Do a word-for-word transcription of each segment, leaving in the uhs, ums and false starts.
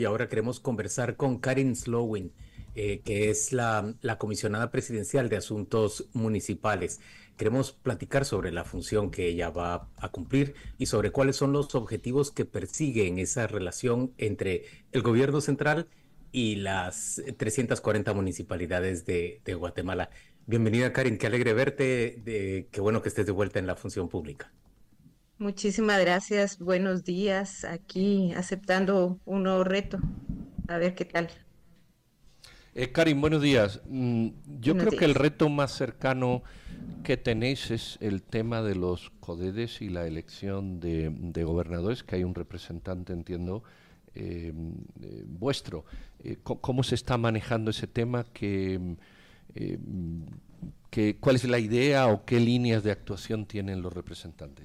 Y ahora queremos conversar con Karin Slowin, eh, que es la, la comisionada presidencial de Asuntos Municipales. Queremos platicar sobre la función que ella va a cumplir y sobre cuáles son los objetivos que persigue en esa relación entre el gobierno central y las trescientas cuarenta municipalidades de, de Guatemala. Bienvenida, Karin, qué alegre verte, de, qué bueno que estés de vuelta en la función pública. Muchísimas gracias, buenos días, aquí aceptando un nuevo reto, a ver qué tal. Eh, Karin, buenos días. Mm, yo Buenos creo que el días. reto más cercano que tenéis es el tema de los CODEDES y la elección de, de gobernadores, que hay un representante, entiendo, eh, eh, vuestro. Eh, co- ¿Cómo se está manejando ese tema? ¿Qué, eh, qué- ¿Cuál es la idea o qué líneas de actuación tienen los representantes?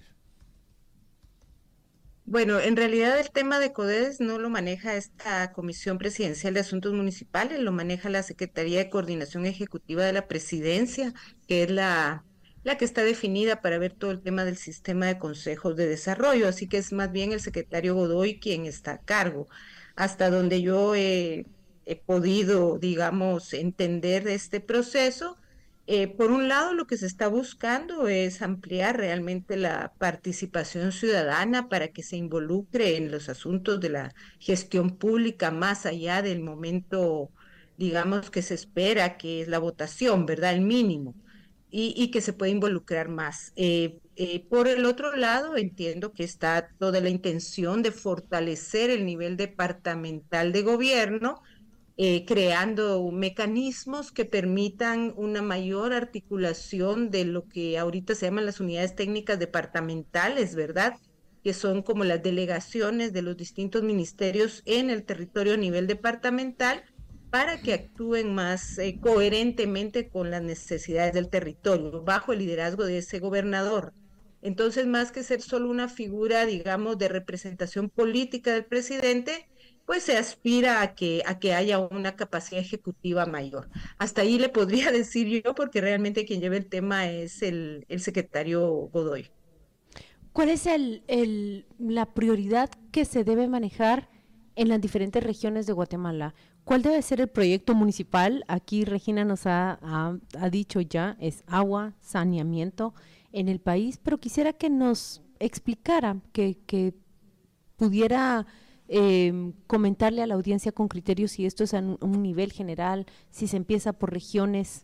Bueno, en realidad el tema de CODES no lo maneja esta Comisión Presidencial de Asuntos Municipales, lo maneja la Secretaría de Coordinación Ejecutiva de la Presidencia, que es la, la que está definida para ver todo el tema del sistema de consejos de desarrollo, así que es más bien el secretario Godoy quien está a cargo. Hasta donde yo he, he podido, digamos, entender este proceso. Eh, por un lado, lo que se está buscando es ampliar realmente la participación ciudadana para que se involucre en los asuntos de la gestión pública más allá del momento, digamos, que se espera, que es la votación, ¿verdad? El mínimo, y, y que se pueda involucrar más. Eh, eh, por el otro lado, entiendo que está toda la intención de fortalecer el nivel departamental de gobierno, eh, creando mecanismos que permitan una mayor articulación de lo que ahorita se llaman las unidades técnicas departamentales, ¿verdad? Que son como las delegaciones de los distintos ministerios en el territorio a nivel departamental para que actúen más eh, coherentemente con las necesidades del territorio, bajo el liderazgo de ese gobernador. Entonces, más que ser solo una figura, digamos, de representación política del presidente, pues se aspira a que, a que haya una capacidad ejecutiva mayor. Hasta ahí le podría decir yo, porque realmente quien lleva el tema es el, el secretario Godoy. ¿Cuál es el, el, la prioridad que se debe manejar en las diferentes regiones de Guatemala? ¿Cuál debe ser el proyecto municipal? Aquí Regina nos ha, ha, ha dicho ya, es agua, saneamiento en el país, pero quisiera que nos explicara, que, que pudiera eh, comentarle a la audiencia con criterios si esto es a un, un nivel general, si se empieza por regiones.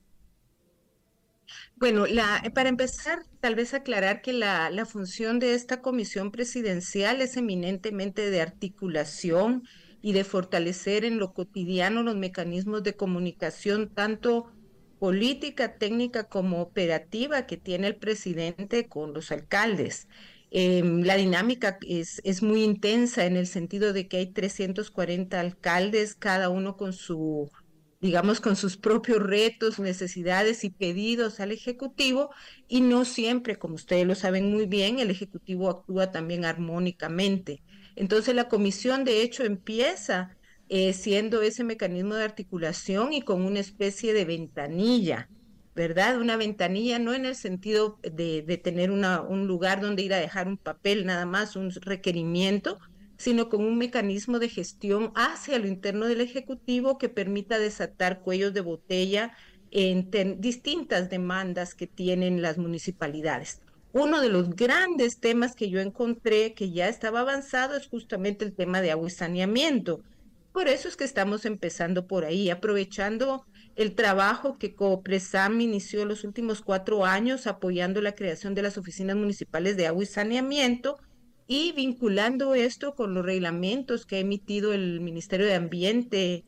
Bueno, la, para empezar, tal vez aclarar que la, la función de esta comisión presidencial es eminentemente de articulación y de fortalecer en lo cotidiano los mecanismos de comunicación, tanto política, técnica como operativa que tiene el presidente con los alcaldes. Em, la dinámica es, es muy intensa en el sentido de que hay trescientos cuarenta alcaldes, cada uno con su, digamos, con sus propios retos, necesidades y pedidos al Ejecutivo, y no siempre, como ustedes lo saben muy bien, el Ejecutivo actúa también armónicamente. Entonces, la comisión, de hecho, empieza eh, siendo ese mecanismo de articulación y con una especie de ventanilla, ¿verdad? Una ventanilla no en el sentido de, de tener una, un lugar donde ir a dejar un papel, nada más, un requerimiento, sino con un mecanismo de gestión hacia lo interno del Ejecutivo que permita desatar cuellos de botella en distintas demandas que tienen las municipalidades. Uno de los grandes temas que yo encontré que ya estaba avanzado es justamente el tema de agua y saneamiento. Por eso es que estamos empezando por ahí, aprovechando el trabajo que Copresam inició los últimos cuatro años apoyando la creación de las oficinas municipales de agua y saneamiento y vinculando esto con los reglamentos que ha emitido el Ministerio de Ambiente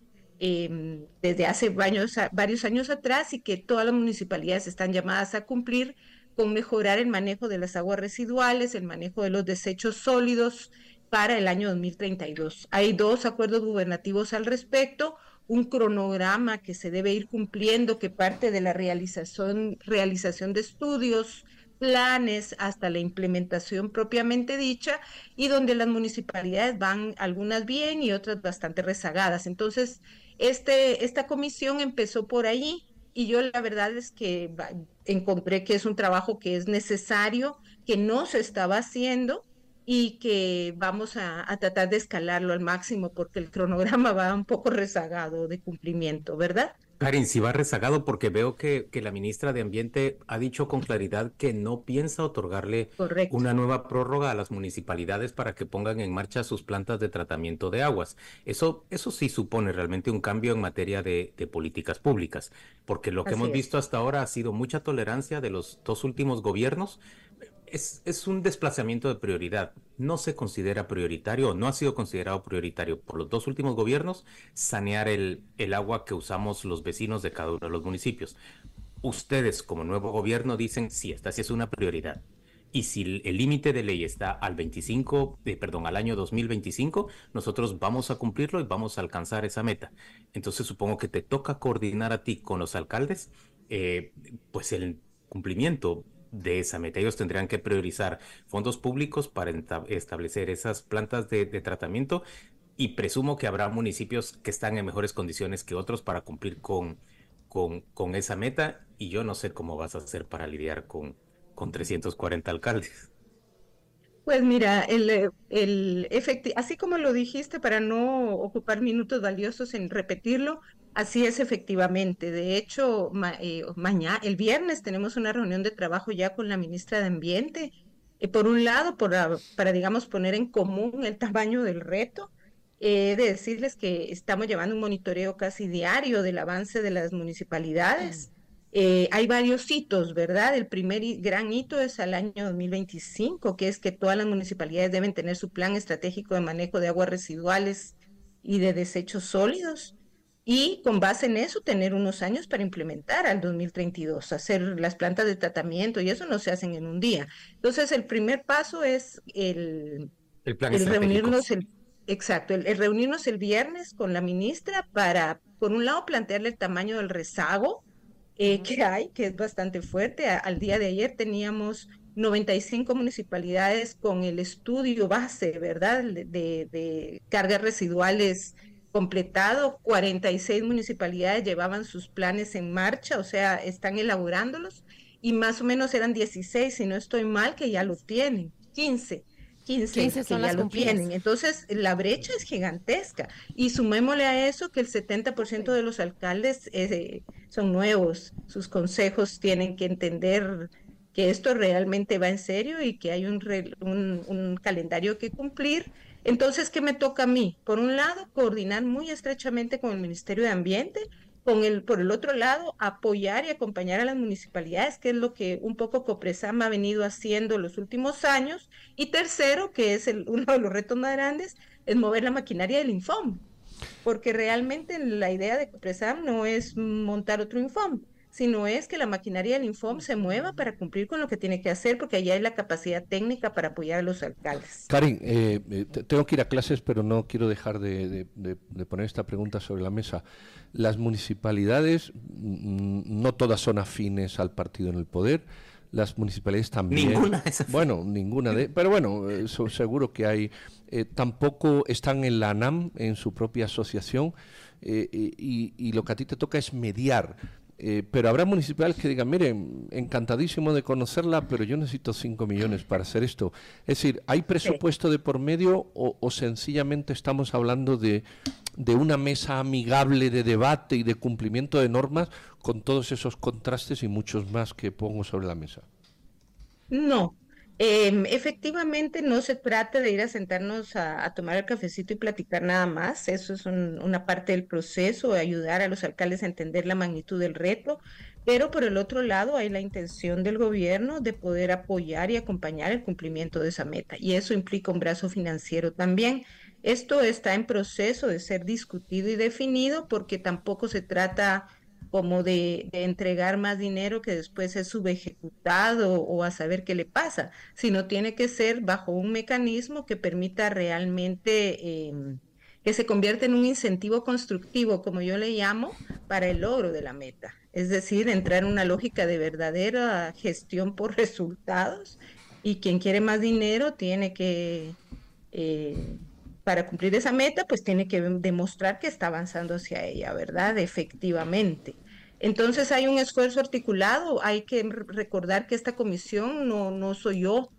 eh, desde hace varios, varios años atrás y que todas las municipalidades están llamadas a cumplir con mejorar el manejo de las aguas residuales, el manejo de los desechos sólidos para el año dos mil treinta y dos. Hay dos acuerdos gubernativos al respecto, un cronograma que se debe ir cumpliendo que parte de la realización, realización de estudios, planes hasta la implementación propiamente dicha y donde las municipalidades van algunas bien y otras bastante rezagadas. Entonces, este, esta comisión empezó por ahí y yo la verdad es que encontré que es un trabajo que es necesario, que no se estaba haciendo y que vamos a, a tratar de escalarlo al máximo porque el cronograma va un poco rezagado de cumplimiento, ¿verdad? Karin, si va rezagado porque veo que, que la ministra de Ambiente ha dicho con claridad que no piensa otorgarle Correcto. una nueva prórroga a las municipalidades para que pongan en marcha sus plantas de tratamiento de aguas. Eso, eso sí supone realmente un cambio en materia de, de políticas públicas, porque lo que Así hemos es. visto hasta ahora ha sido mucha tolerancia de los dos últimos gobiernos. Es, es un desplazamiento de prioridad. No se considera prioritario o no ha sido considerado prioritario por los dos últimos gobiernos sanear el, el agua que usamos los vecinos de cada uno de los municipios. Ustedes como nuevo gobierno dicen, sí, esta sí es una prioridad. Y si el límite de ley está al veinticinco, eh, perdón, al año dos mil veinticinco, nosotros vamos a cumplirlo y vamos a alcanzar esa meta. Entonces supongo que te toca coordinar a ti con los alcaldes, eh, pues el cumplimiento de esa meta. Ellos tendrían que priorizar fondos públicos para establecer esas plantas de, de tratamiento y presumo que habrá municipios que están en mejores condiciones que otros para cumplir con, con, con esa meta y yo no sé cómo vas a hacer para lidiar con, con trescientos cuarenta alcaldes. Pues mira, el, eh, el efecti- así como lo dijiste, para no ocupar minutos valiosos en repetirlo, así es efectivamente. De hecho, ma- eh, mañana, el viernes, tenemos una reunión de trabajo ya con la ministra de Ambiente. Eh, por un lado, por, ah, para, digamos, poner en común el tamaño del reto. Eh, de decirles que estamos llevando un monitoreo casi diario del avance de las municipalidades. Eh, hay varios hitos, ¿verdad? El primer hi- gran hito es al año dos mil veinticinco, que es que todas las municipalidades deben tener su plan estratégico de manejo de aguas residuales y de desechos sólidos. Y con base en eso, tener unos años para implementar al dos mil treinta y dos, hacer las plantas de tratamiento, y eso no se hacen en un día. Entonces, el primer paso es el, El plan el estratégico. reunirnos el, exacto, el, el reunirnos el viernes con la ministra para, por un lado, plantearle el tamaño del rezago eh, que hay, que es bastante fuerte. A- al día de ayer teníamos noventa y cinco municipalidades con el estudio base, ¿verdad? De, de, de cargas residuales completado. cuarenta y seis municipalidades llevaban sus planes en marcha, o sea, están elaborándolos, y más o menos eran dieciséis, si no estoy mal, que ya lo tienen. quince. quince quince que son ya las lo cumplidas. tienen. Entonces, la brecha es gigantesca. Y sumémosle a eso que el setenta por ciento de los alcaldes eh, son nuevos. Sus consejos tienen que entender que esto realmente va en serio y que hay un, re- un, un calendario que cumplir. Entonces, ¿qué me toca a mí? Por un lado, coordinar muy estrechamente con el Ministerio de Ambiente. Con el, por el otro lado, apoyar y acompañar a las municipalidades, que es lo que un poco Copresam ha venido haciendo los últimos años. Y tercero, que es el, uno de los retos más grandes, es mover la maquinaria del Infom, porque realmente la idea de Copresam no es montar otro Infom, sino es que la maquinaria del Infom se mueva para cumplir con lo que tiene que hacer, porque allá hay la capacidad técnica para apoyar a los alcaldes. Karin, eh, eh, te- tengo que ir a clases, pero no quiero dejar de, de- de- de poner esta pregunta sobre la mesa. Las municipalidades, mm, no todas son afines al partido en el poder. Las municipalidades también. Ninguna es afín. Bueno, ninguna de. Pero bueno, eh, so- seguro que hay. Eh, tampoco están en la ANAM, en su propia asociación, eh, y, y lo que a ti te toca es mediar. Eh, pero habrá municipales que digan, miren, encantadísimo de conocerla, pero yo necesito cinco millones para hacer esto. Es decir, ¿hay presupuesto de por medio o, o sencillamente estamos hablando de, de una mesa amigable de debate y de cumplimiento de normas con todos esos contrastes y muchos más que pongo sobre la mesa? No, em, efectivamente no se trata de ir a sentarnos a, a tomar el cafecito y platicar nada más. Eso es un- una parte del proceso, ayudar a los alcaldes a entender la magnitud del reto. Pero por el otro lado hay la intención del gobierno de poder apoyar y acompañar el cumplimiento de esa meta. Y eso implica un brazo financiero también. Esto está en proceso de ser discutido y definido, porque tampoco se trata como de, de entregar más dinero que después es subejecutado o a saber qué le pasa, sino tiene que ser bajo un mecanismo que permita realmente em, que se convierta en un incentivo constructivo, como yo le llamo, para el logro de la meta. Es decir, entrar en una lógica de verdadera gestión por resultados, y quien quiere más dinero tiene que, eh, para cumplir esa meta, pues tiene que demostrar que está avanzando hacia ella, ¿verdad? Efectivamente. Entonces hay un esfuerzo articulado. Hay que r- recordar que esta comisión no, no soy yo,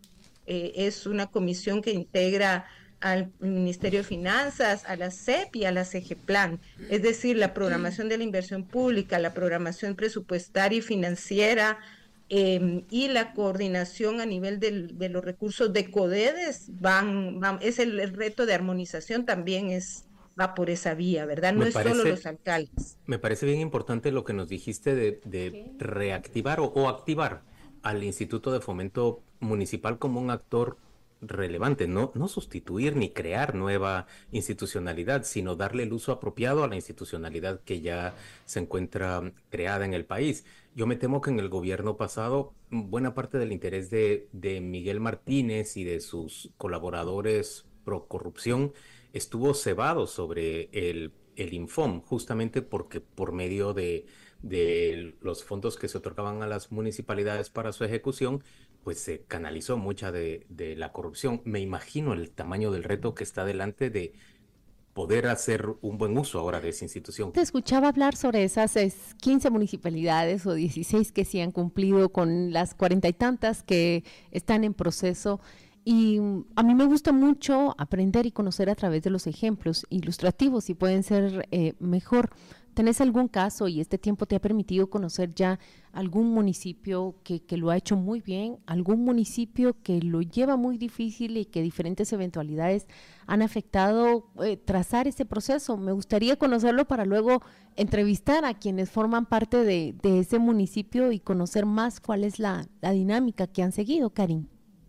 Eh, es una comisión que integra al Ministerio de Finanzas, a la C E P y a la CEGEPLAN, es decir, la programación de la inversión pública, la programación presupuestaria y financiera, eh, y la coordinación a nivel del, de los recursos de CODEDES, van, van es el, el reto de armonización también es, va por esa vía, ¿verdad? No Me es solo parece, los alcaldes. me parece bien importante lo que nos dijiste de, de Ok. reactivar o, o activar al Instituto de Fomento Municipal como un actor relevante, no, no sustituir ni crear nueva institucionalidad, sino darle el uso apropiado a la institucionalidad que ya se encuentra creada en el país. Yo me temo que en el gobierno pasado, buena parte del interés de, de Miguel Martínez y de sus colaboradores pro corrupción estuvo cebado sobre el, el Infom, justamente porque por medio de, de los fondos que se otorgaban a las municipalidades para su ejecución, pues se canalizó mucha de, de la corrupción. Me imagino el tamaño del reto que está delante de poder hacer un buen uso ahora de esa institución. Te escuchaba hablar sobre esas es, quince municipalidades o dieciséis que sí han cumplido con las cuarenta y tantas que están en proceso. Y mm, a mí me gusta mucho aprender y conocer a través de los ejemplos ilustrativos y pueden ser eh, mejor. ¿Tenés algún caso y este tiempo te ha permitido conocer ya algún municipio que, que lo ha hecho muy bien, algún municipio que lo lleva muy difícil y que diferentes eventualidades han afectado eh, trazar ese proceso? Me gustaría conocerlo para luego entrevistar a quienes forman parte de, de ese municipio y conocer más cuál es la, la dinámica que han seguido, Karin.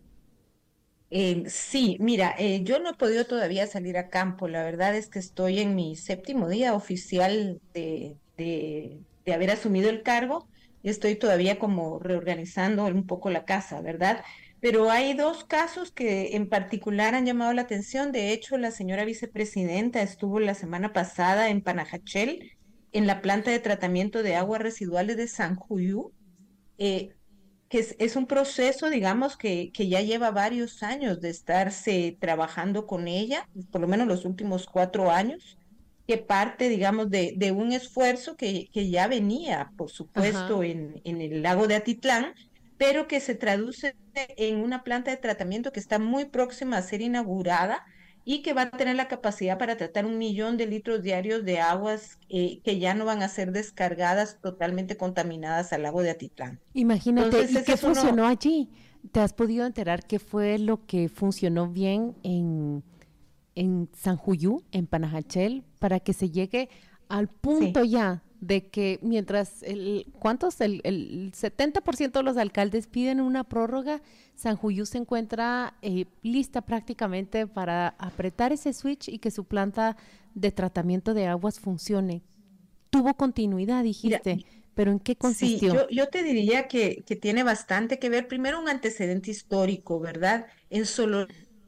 Eh, sí, mira, eh, yo no he podido todavía salir a campo. La verdad es que estoy en mi séptimo día oficial de, de, de haber asumido el cargo y estoy todavía como reorganizando un poco la casa, ¿verdad? Pero hay dos casos que en particular han llamado la atención. De hecho, la señora vicepresidenta estuvo la semana pasada en Panajachel, en la planta de tratamiento de aguas residuales de San Juyú. eh, que es, es un proceso, digamos, que, que ya lleva varios años de estarse trabajando con ella, por lo menos los últimos cuatro años, que parte, digamos, de, de un esfuerzo que, que ya venía, por Ajá. supuesto, en, en el lago de Atitlán, pero que se traduce en una planta de tratamiento que está muy próxima a ser inaugurada y que va a tener la capacidad para tratar un millón de litros diarios de aguas eh, que ya no van a ser descargadas totalmente contaminadas al lago de Atitlán. Imagínate, Entonces, ¿y ese qué es uno, funcionó allí? ¿Te has podido enterar qué fue lo que funcionó bien en, en San Juyú, en Panajachel, para que se llegue al punto sí. ya de que mientras el, ¿cuántos? El, el setenta por ciento de los alcaldes piden una prórroga, San Juyú se encuentra eh, lista prácticamente para apretar ese switch y que su planta de tratamiento de aguas funcione. Tuvo continuidad, Mira, dijiste, pero ¿en qué sí, consistió? yo, yo te diría que, que tiene bastante que ver, primero un antecedente histórico, ¿verdad? En Sololá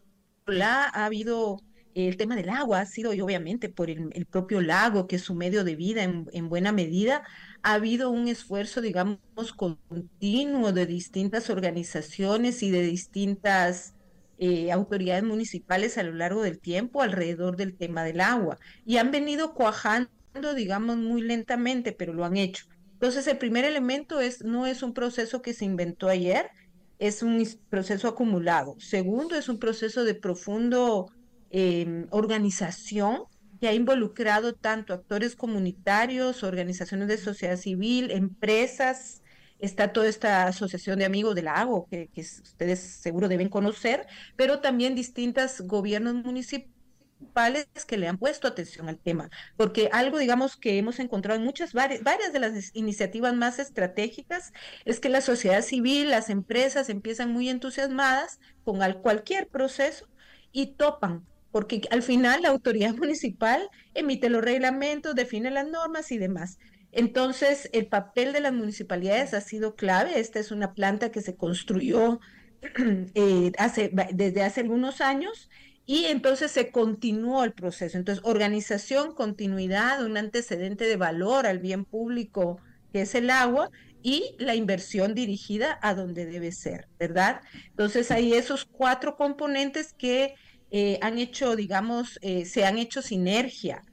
ha habido eh, el tema del agua, ha sido y obviamente por el, el propio lago, que es su medio de vida en, en buena medida, ha habido un esfuerzo, digamos, continuo de distintas organizaciones y de distintas eh, autoridades municipales a lo largo del tiempo alrededor del tema del agua. Y han venido cuajando, digamos, muy lentamente, pero lo han hecho. Entonces, el primer elemento es, no es un proceso que se inventó ayer, es un is- proceso acumulado. Segundo, es un proceso de profundo em, organización que ha involucrado tanto actores comunitarios, organizaciones de sociedad civil, empresas. Está toda esta asociación de amigos del lago, que, que s- ustedes seguro deben conocer, pero también distintos gobiernos municipales que le han puesto atención al tema, porque algo, digamos, que hemos encontrado en muchas, varias, varias de las iniciativas más estratégicas es que la sociedad civil, las empresas empiezan muy entusiasmadas con al, cualquier proceso y topan, porque al final la autoridad municipal emite los reglamentos, define las normas y demás. Entonces, el papel de las municipalidades ha sido clave. Esta es una planta que se construyó eh, hace, desde hace algunos años y entonces se continuó el proceso. Entonces, organización, continuidad, un antecedente de valor al bien público que es el agua y la inversión dirigida a donde debe ser, ¿verdad? Entonces, hay esos cuatro componentes que eh, han hecho, digamos, eh, se han hecho sinergia.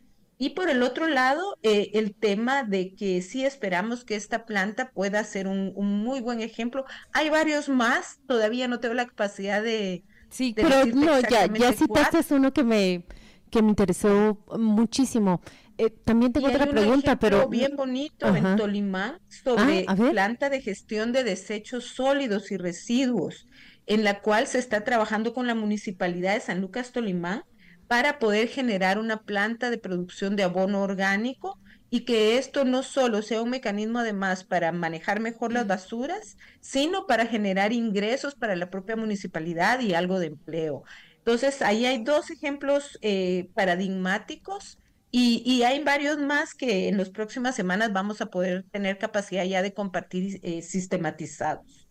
Y por el otro lado, eh, el tema de que sí esperamos que esta planta pueda ser un, un muy buen ejemplo. Hay varios más, todavía no tengo la capacidad de, Sí, de pero decirte no, ya, ya exactamente cuál. citaste uno que me, que me interesó muchísimo. Eh, también Y tengo hay otra un pregunta, pero... ejemplo mm, bien bonito en ajá. Tolimán Ah, a sobre ver. planta de gestión de desechos sólidos y residuos, en la cual se está trabajando con la Municipalidad de San Lucas Tolimán para poder generar una planta de producción de abono orgánico y que esto no solo sea un mecanismo además para manejar mejor las basuras, sino para generar ingresos para la propia municipalidad y algo de empleo. Entonces, ahí hay dos ejemplos eh, paradigmáticos y, y hay varios más que en las próximas semanas vamos a poder tener capacidad ya de compartir eh, sistematizados.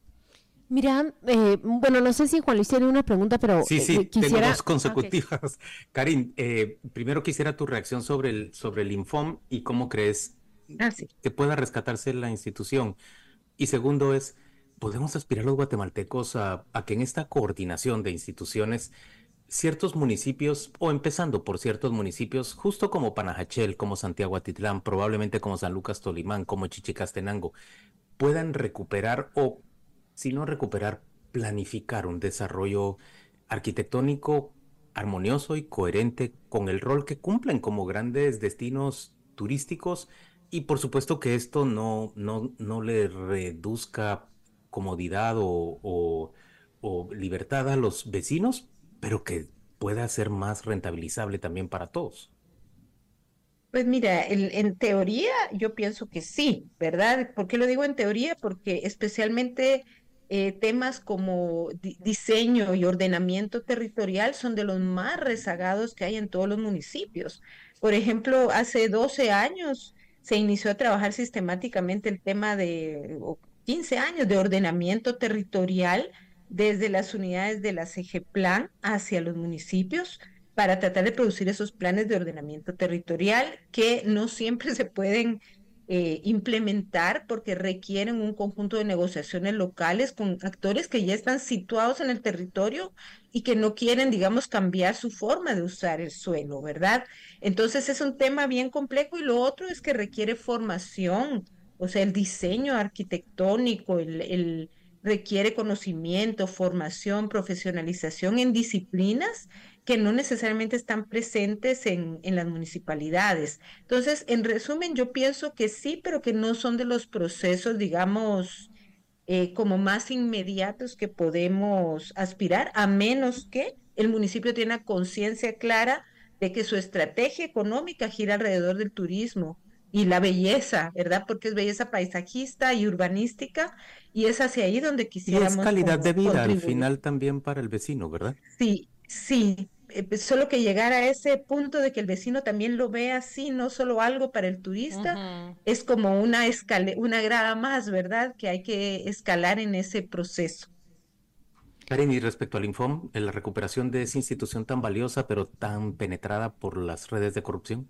Mira, eh, bueno, no sé si Juan Luis tiene una pregunta, pero Sí, eh, eh, sí, tengo dos quisiera... Ah, ok. consecutivas. Karin, eh, primero quisiera tu reacción sobre el, sobre el Infom y cómo crees Ah, sí. que pueda rescatarse la institución. Y segundo es, ¿podemos aspirar los guatemaltecos a, a que en esta coordinación de instituciones ciertos municipios, o empezando por ciertos municipios, justo como Panajachel, como Santiago Atitlán, probablemente como San Lucas Tolimán, como Chichicastenango, puedan recuperar o, si no recuperar, planificar un desarrollo arquitectónico armonioso y coherente con el rol que cumplen como grandes destinos turísticos? Y por supuesto que esto no, no, no le reduzca comodidad o, o, o libertad a los vecinos, pero que pueda ser más rentabilizable también para todos. Pues mira, el- en teoría yo pienso que sí, ¿verdad? ¿Por qué lo digo en teoría? Porque especialmente eh, temas como di- diseño y ordenamiento territorial son de los más rezagados que hay en todos los municipios. Por ejemplo, hace doce años se inició a trabajar sistemáticamente el tema de, o quince años de ordenamiento territorial desde las unidades de la C G Plan hacia los municipios para tratar de producir esos planes de ordenamiento territorial que no siempre se pueden eh, implementar porque requieren un conjunto de negociaciones locales con actores que ya están situados en el territorio y que no quieren, digamos, cambiar su forma de usar el suelo, ¿verdad? Entonces es un tema bien complejo y lo otro es que requiere formación, o sea, el diseño arquitectónico, el, el requiere conocimiento, formación, profesionalización en disciplinas que no necesariamente están presentes en, en las municipalidades. Entonces, en resumen, yo pienso que sí, pero que no son de los procesos, digamos, eh, como más inmediatos que podemos aspirar, a menos que el municipio tenga conciencia clara de que su estrategia económica gira alrededor del turismo y la belleza, ¿verdad? Porque es belleza paisajista y urbanística, y es hacia ahí donde Y es quisiéramos calidad de como vida al contribuir. final también para el vecino, ¿verdad? Sí, sí, eh, pues, solo que llegar a ese punto de que el vecino también lo vea así, no solo algo para el turista, Ujú. es como una escale, una grada más, ¿verdad? Que hay que escalar en ese proceso. Karen, y respecto al Infom, en la recuperación de esa institución tan valiosa, pero tan penetrada por las redes de corrupción.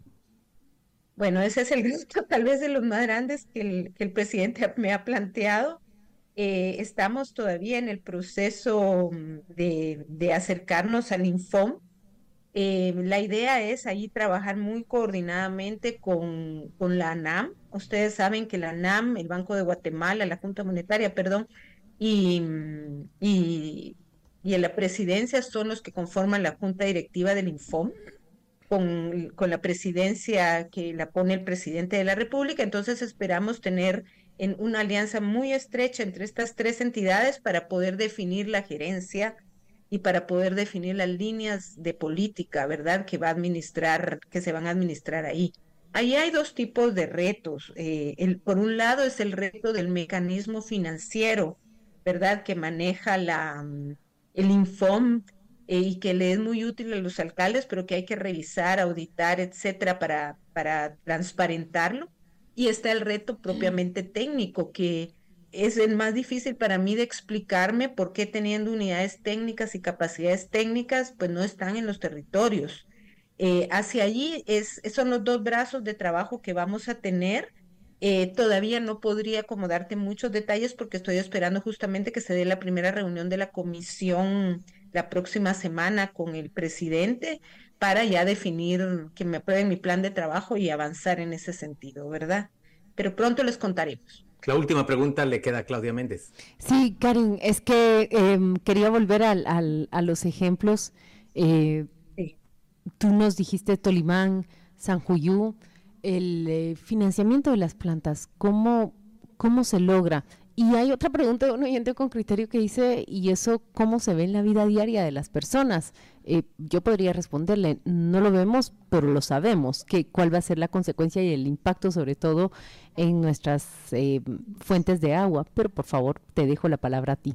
Bueno, ese es el reto tal vez de los más grandes que el, que el presidente me ha planteado. Eh, estamos todavía en el proceso mm, de, de acercarnos al Infom. Eh, la idea es ahí trabajar muy coordinadamente con, con la ANAM. Ustedes saben que la ANAM, el Banco de Guatemala, la Junta Monetaria, perdón, y, mm, y, y en la presidencia son los que conforman la Junta Directiva del Infom, con, con la presidencia que la pone el presidente de la República. Entonces esperamos tener en una alianza muy estrecha entre estas tres entidades para poder definir la gerencia y para poder definir las líneas de política, ¿verdad? Que va a administrar, que se van a administrar ahí. Ahí hay dos tipos de retos. Eh, el, por un lado es el reto del mecanismo financiero, ¿verdad? Que maneja la, mm, el Infom eh, y que le es muy útil a los alcaldes, pero que hay que revisar, auditar, etcétera, para, para transparentarlo. Y está el reto propiamente técnico, que es el más difícil para mí de explicarme por qué teniendo unidades técnicas y capacidades técnicas, pues no están en los territorios. Eh, hacia allí es, son los dos brazos de trabajo que vamos a tener. Eh, todavía no podría como darte muchos detalles porque estoy esperando justamente que se dé la primera reunión de la comisión la próxima semana con el presidente para ya definir que me aprueben mi plan de trabajo y avanzar en ese sentido, ¿verdad? Pero pronto les contaremos. La última pregunta le queda a Claudia Méndez. Sí, Karin, es que eh, quería volver al, al, a los ejemplos. Eh, sí. Tú nos dijiste Tolimán, Sanjuyú, el eh, financiamiento de las plantas, ¿cómo, cómo se logra? Y hay otra pregunta de un oyente con criterio que dice, ¿y eso cómo se ve en la vida diaria de las personas? Eh, yo podría responderle, no lo vemos, pero lo sabemos, que cuál va a ser la consecuencia y el impacto sobre todo en nuestras eh, fuentes de agua. Pero por favor, te dejo la palabra a ti.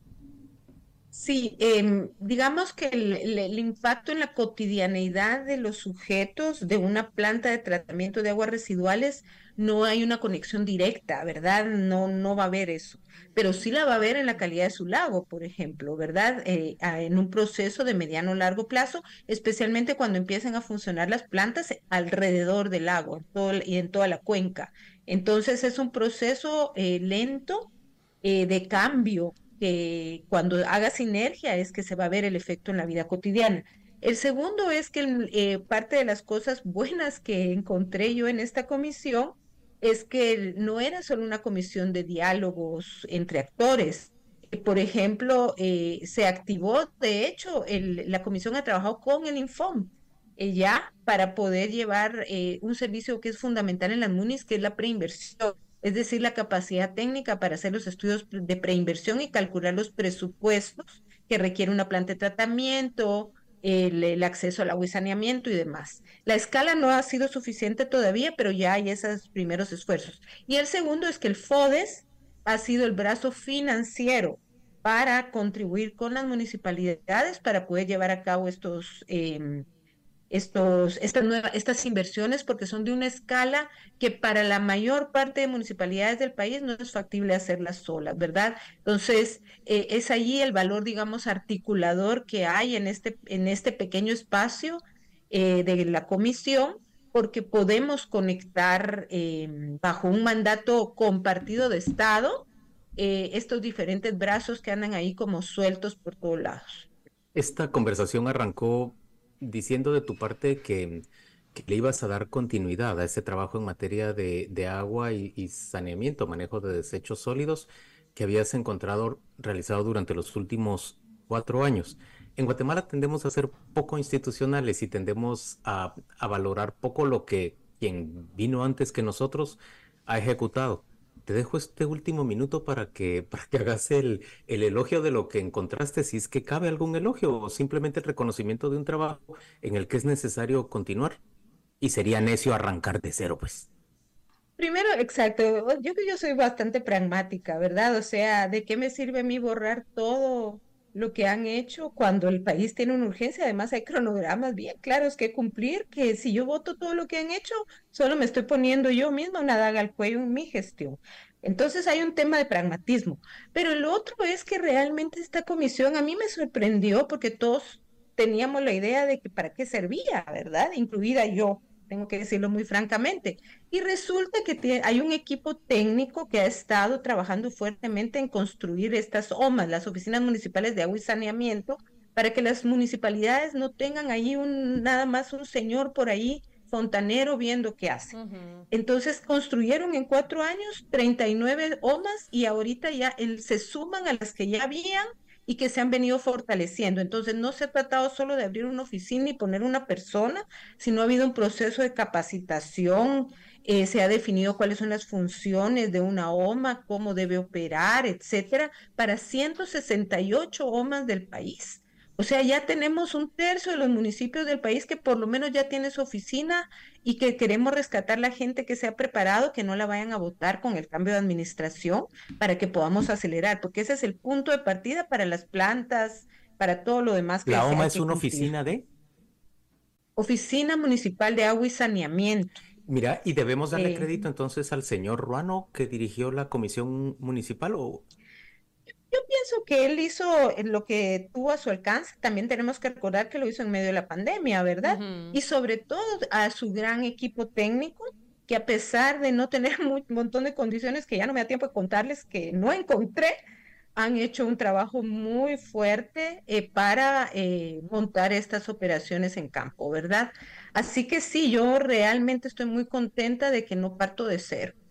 Sí, eh, digamos que el, el, el impacto en la cotidianeidad de los sujetos de una planta de tratamiento de aguas residuales no hay una conexión directa, ¿verdad? No, no va a haber eso, pero sí la va a haber en la calidad de su lago, por ejemplo, ¿verdad? Eh, en un proceso de mediano o largo plazo, especialmente cuando empiecen a funcionar las plantas alrededor del lago en todo, y en toda la cuenca. Entonces es un proceso eh, lento eh, de cambio, que cuando haga sinergia es que se va a ver el efecto en la vida cotidiana. El segundo es que eh, parte de las cosas buenas que encontré yo en esta comisión es que no era solo una comisión de diálogos entre actores. Por ejemplo, eh, se activó, de hecho, el, la comisión ha trabajado con el Infom eh, ya para poder llevar eh, un servicio que es fundamental en las MUNIs, que es la preinversión. Es decir, la capacidad técnica para hacer los estudios de preinversión y calcular los presupuestos que requiere una planta de tratamiento, el, el acceso al agua y saneamiento y demás. La escala no ha sido suficiente todavía, pero ya hay esos primeros esfuerzos. Y el segundo es que el FODES ha sido el brazo financiero para contribuir con las municipalidades para poder llevar a cabo estos... Eh, Estos, estas, nuevas, estas inversiones, porque son de una escala que para la mayor parte de municipalidades del país no es factible hacerlas solas, ¿verdad? Entonces, eh, es allí el valor, digamos, articulador que hay en este, en este pequeño espacio eh, de la comisión, porque podemos conectar eh, bajo un mandato compartido de Estado eh, estos diferentes brazos que andan ahí como sueltos por todos lados. Esta conversación arrancó diciendo de tu parte que, que le ibas a dar continuidad a ese trabajo en materia de, de agua y, y saneamiento, manejo de desechos sólidos que habías encontrado realizado durante los últimos cuatro años. En Guatemala tendemos a ser poco institucionales y tendemos a, a valorar poco lo que quien vino antes que nosotros ha ejecutado. Te dejo este último minuto para que, para que hagas el, el elogio de lo que encontraste, si es que cabe algún elogio o simplemente el reconocimiento de un trabajo en el que es necesario continuar. Y sería necio arrancar de cero, pues. Primero, exacto, yo que yo soy bastante pragmática, ¿verdad? O sea, ¿de qué me sirve a mí borrar todo lo que han hecho cuando el país tiene una urgencia? Además hay cronogramas bien claros que cumplir, que si yo voto todo lo que han hecho, solo me estoy poniendo yo misma una daga al cuello en mi gestión. Entonces hay un tema de pragmatismo. Pero el otro es que realmente esta comisión a mí me sorprendió porque todos teníamos la idea de que para qué servía, ¿verdad? Incluida yo, tengo que decirlo muy francamente. Y resulta que tiene, hay un equipo técnico que ha estado trabajando fuertemente en construir estas O M A S, las Oficinas Municipales de Agua y Saneamiento, para que las municipalidades no tengan ahí un, nada más un señor por ahí, fontanero, viendo qué hace. Uh-huh. Entonces construyeron en cuatro años treinta y nueve O M A S y ahorita ya el, se suman a las que ya habían y que se han venido fortaleciendo. Entonces no se ha tratado solo de abrir una oficina y poner una persona, sino ha habido un proceso de capacitación, eh, se ha definido cuáles son las funciones de una O M A, cómo debe operar, etcétera, para ciento sesenta y ocho O M A S del país. O sea, ya tenemos un tercio de los municipios del país que por lo menos ya tiene su oficina y que queremos rescatar la gente que se ha preparado, que no la vayan a votar con el cambio de administración para que podamos acelerar, porque ese es el punto de partida para las plantas, para todo lo demás. Que ¿La O M A es una oficina de? Oficina Municipal de Agua y Saneamiento. Mira, y debemos darle eh, crédito entonces al señor Ruano que dirigió la comisión municipal, ¿o...? Yo pienso que él hizo lo que tuvo a su alcance. También tenemos que recordar que lo hizo en medio de la pandemia, ¿verdad? Uh-huh. Y sobre todo a su gran equipo técnico, que a pesar de no tener un montón de condiciones que ya no me da tiempo de contarles, que no encontré, han hecho un trabajo muy fuerte eh, para eh, montar estas operaciones en campo, ¿verdad? Así que sí, yo realmente estoy muy contenta de que no parto de cero.